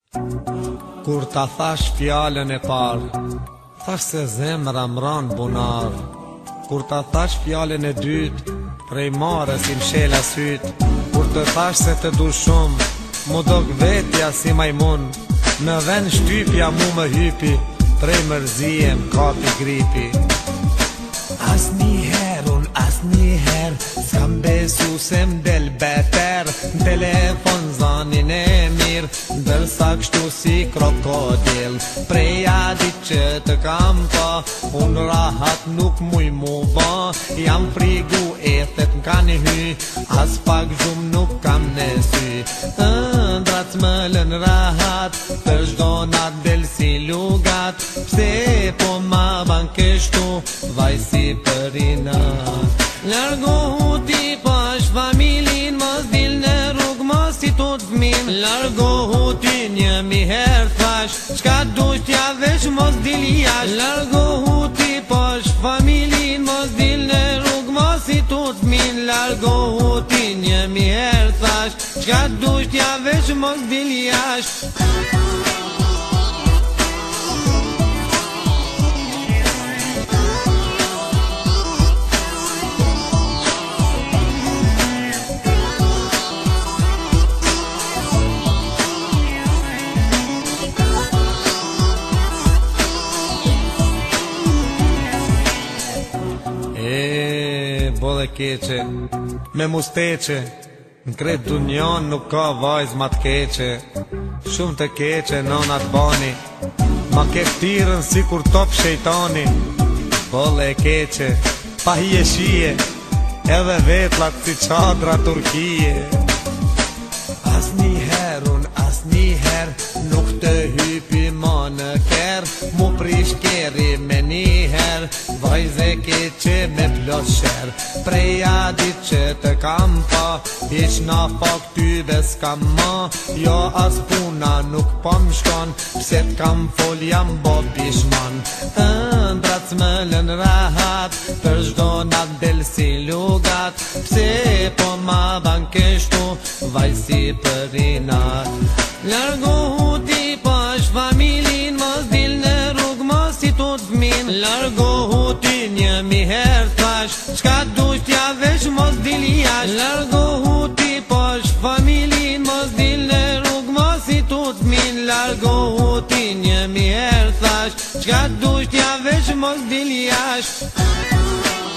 Kur ta thash fjallën e par, thash se zemra mran bunar. Kur ta thash fjallën e dyt, prej mare si mshela syt. Kur të thash se të du shumë, mu dog vetja si majmun. Në ven shtypja mu më hypi, prej mërzije m'kapi gripi. Asniher s'kam besu se m'del beter. Telefon zanin e mirë, ndërsa kështu si krokodil. Preja dit që të kam pa, unë rahat nuk muj mu ba. Jam frigu ethet m'kan hy, as pak zhum nuk kam në sy. Ëndrat m'lën rahat, për shdo nat del si lugat. Pse po ma ban kështu, vaj si për inat. Largohu ti pash familin, mos dil në rrug, mos i tot fmin. Largohu ti një mi her thash, qka dush t'ja vesh mos dil jash. Largohu ti pash familin, mos dil në rrug, mos i tot fmin. Largohu ti një mi her thash, qka dush t'ja vesh mos dil jash. Bodhe keqe, me musteqe, n'kret dunjon nuk ka vajz ma t'keqe. Shumë të keqe nonat bani, ma keftirën si kur top shejtani. Bodhe keqe, pa hije shije, edhe vetlat si qadra Turkije. Asniher nuk të hypi ma në ker, mu prish keri me njëher, vajze keqe me plot sher. Preja dit që të kam pa, iq na fak tyve s'kam ma. Jo as puna nuk po m'shkon, pse t'kam fol jam bo pishman. Ëndrat s'mëllën rahat, për shdo nat del si lugat. Pse po ma ban kështu, vaj si për inat. Largohu ti pash familin, mos dil në rrug, mos i tot fmin. Largohu ti një mi her thash, qka dush t'ja vesh mos dil jash. Largohu ti pash familin, mos dil në rrug, mos i tot fmin. Largohu ti një mi her thash, qka dush t'ja vesh mos dil jash.